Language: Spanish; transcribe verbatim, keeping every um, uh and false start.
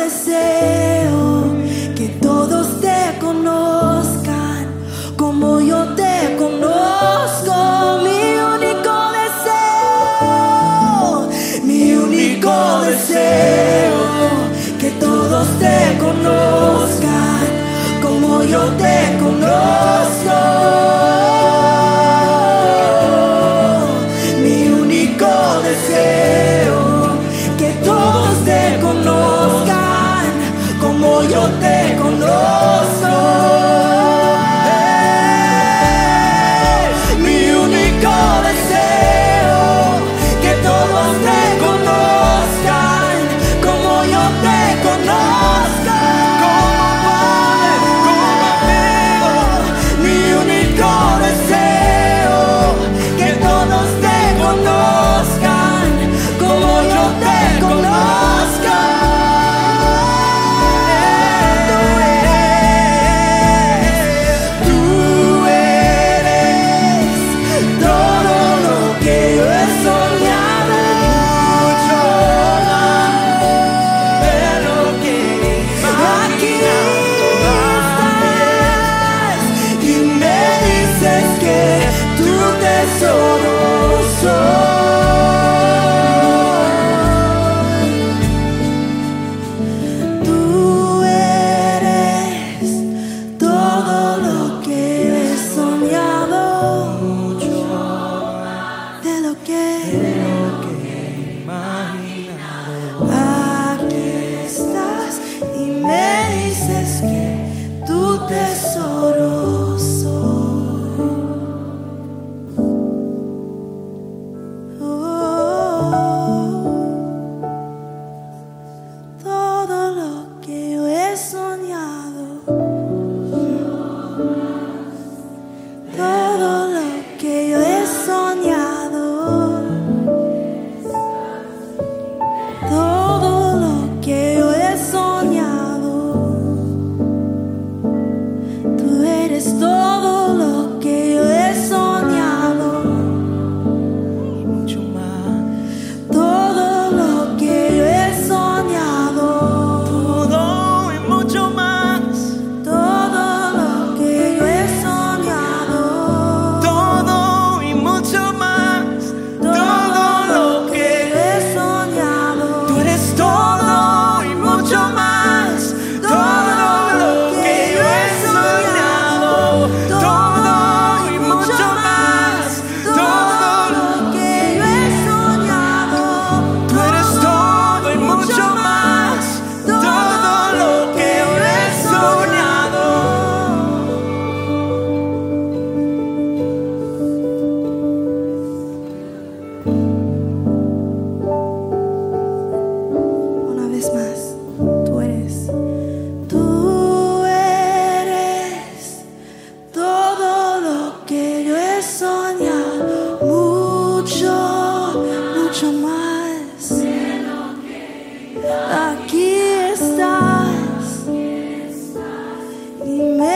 deseo que todos te conozcan como yo te conozco. Mi único deseo, mi único deseo, que todos te conozcan como yo te conozco. Mi único deseo, que todos te conozcan como yo te conozco. Mi único deseo, que todos te conozcan como yo te conozco. Como amigo, mi único deseo, que todos te conozcan como yo te conozco. Tú eres todo lo que yo he soñado, mucho más de lo que aquí estás y me dices que tu tesoro soy. Tú eres todo lo que he soñado, mucho más de lo que he imaginado. Aquí estás y me dices que tu tesoro soy. Oh, todo lo que yo he soñado, todo lo que yo he soñado, todo lo que yo he soñado. Tú eres todo lo que yo he soñado y mucho más. Todo lo que yo he soñado, todo y mucho más. Todo lo que yo he soñado, todo y mucho más. Todo lo que yo he soñado. Tú eres todo y mucho más. Todo lo que yo he soñado, todo y mucho más. Todo lo que yo he soñado. Tú eres todo y mucho más. Todo lo que yo he soñado. Una vez más, tú eres, tú eres todo lo que yo he soñado, mucho, mucho más. Aquí estás y me